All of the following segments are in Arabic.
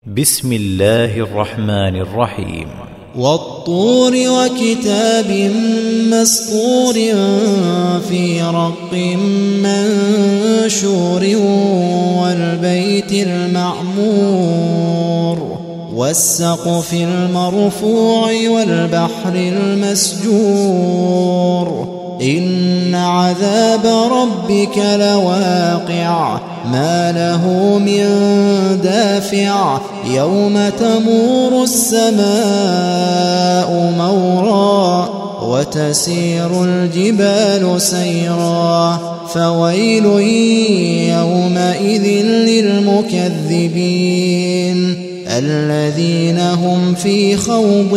بسم الله الرحمن الرحيم. والطور وكتاب مسطور في رق منشور والبيت المعمور والسقف المرفوع والبحر المسجور إن عذاب ربك لواقع ما له من دافع يوم تمور السماء مورا وتسير الجبال سيرا فويل يومئذ للمكذبين الذين هم في خوض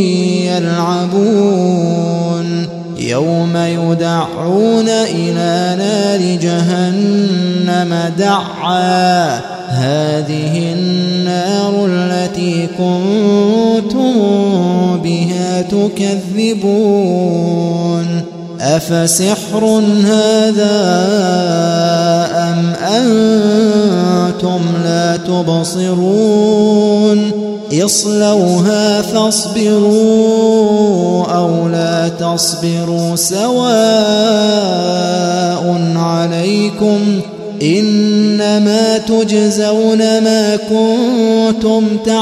يلعبون يوم يدعون إلى نار جهنم دعا هذه النار التي كنتم بها تكذبون أفسحر هذا أم أنتم لا تبصرون اصلوها فاصبروا أو لا تصبروا سواء عليكم إنما تجزون ما كنتم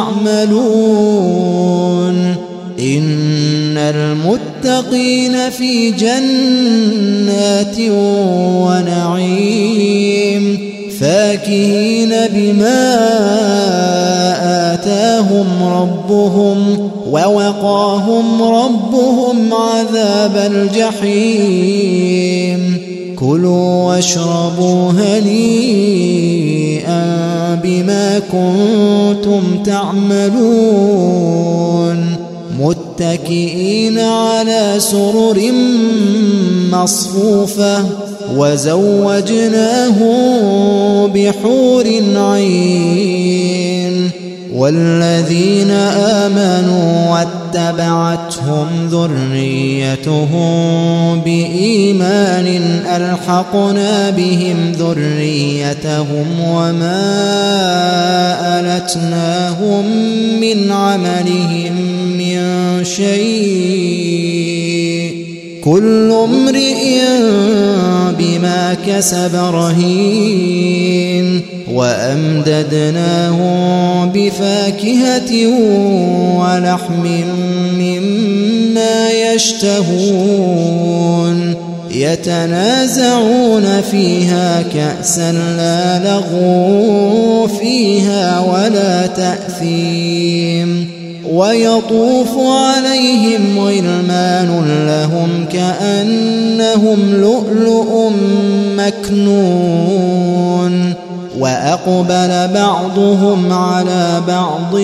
تعملون إن المتقين في جنات ونعيم فاكهين بما آتاهم ربهم ووقاهم ربهم عذاب الجحيم كلوا واشربوا هنيئا بما كنتم تعملون متكئين على سرر مصفوفة وزوجناهم بحور عين والذين آمنوا واتبعتهم ذريتهم بإيمان ألحقنا بهم ذريتهم وما ألتناهم من عملهم من شيء كل امرئ بما كسب رهين وأمددناهم بفاكهة ولحم مما يشتهون يتنازعون فيها كأسا لا لغو فيها ولا تأثيم ويطوف عليهم غلمان لهم كأنهم لؤلؤ مكنون وأقبل بعضهم على بعض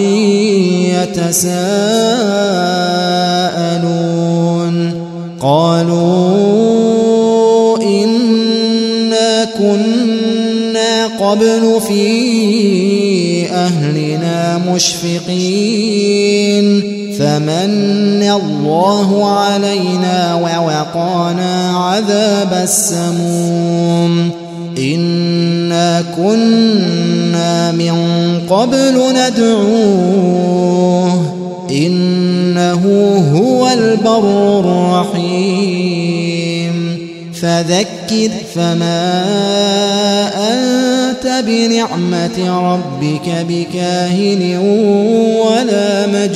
يتساءلون قالوا إنا كنا قبل في أهلنا مشفقين فمن الله علينا ووقانا عذاب السموم إنا كنا من قبل ندعوه إنه هو البر الرحيم فذكر فما أنت بنعمة ربك بكاهن ولا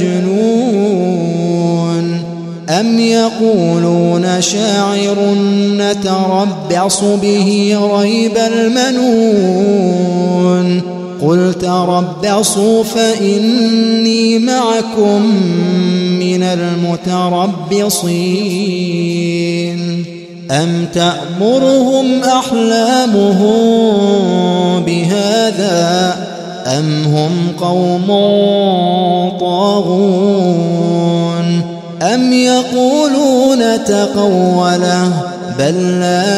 مجنون أم يقولون شاعر نتربص به ريب المنون قل تربصوا فإني معكم من المتربصين أم تأمرهم أحلامهم بهذا أم هم قوم طاغون أم يقولون تقوله بل لا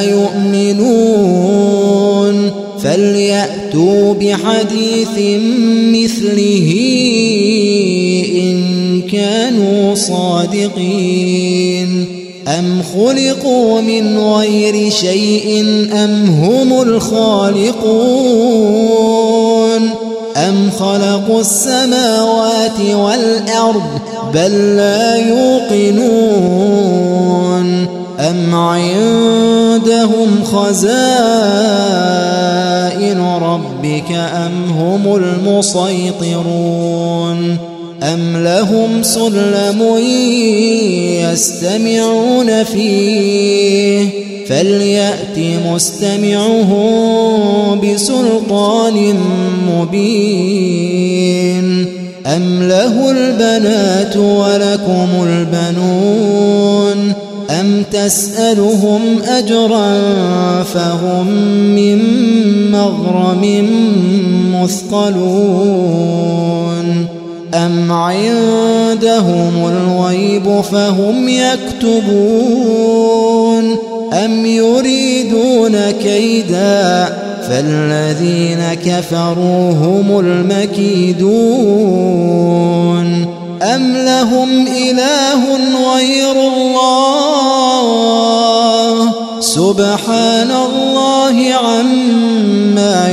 يؤمنون فليأتوا بحديث مثله إن كانوا صادقين أم خلقوا من غير شيء أم هم الخالقون أم خلقوا السماوات والأرض بل لا يوقنون أم عندهم خزائن ربك أم هم المسيطرون أم لهم سلم يستمعون فيه فليأت مستمعهم بسلطان مبين أم له البنات ولكم البنون أم تسألهم أجرا فهم من مغرم مثقلون أم عندهم الغيب فهم يكتبون أم يريدون كيدا فالذين كفروا هم المكيدون أم لهم إله غير الله سبحان الله عما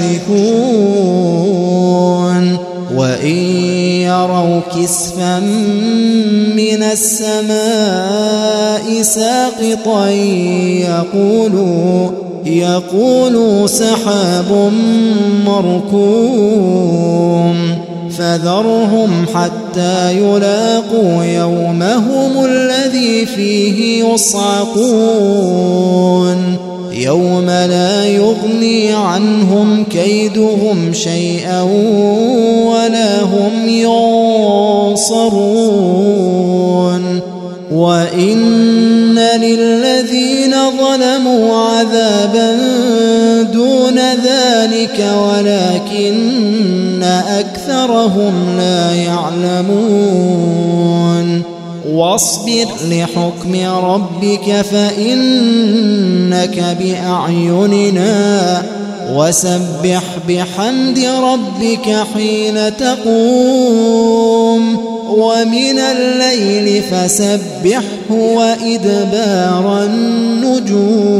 يشركون وإن يروا كسفا من السماء ساقطا يقولوا سحاب مركوم فذرهم حتى يلاقوا يومهم الذي فيه يصعقون يوم لا يغني عنهم كيدهم شيئا ولا هم ينصرون وإن للذين ظلموا عذابا دون ذلك ولكن أكثرهم لا يعلمون واصبر لحكم ربك فإنك بأعيننا وسبح بحمد ربك حين تقوم ومن الليل فسبحه وإدبار النجوم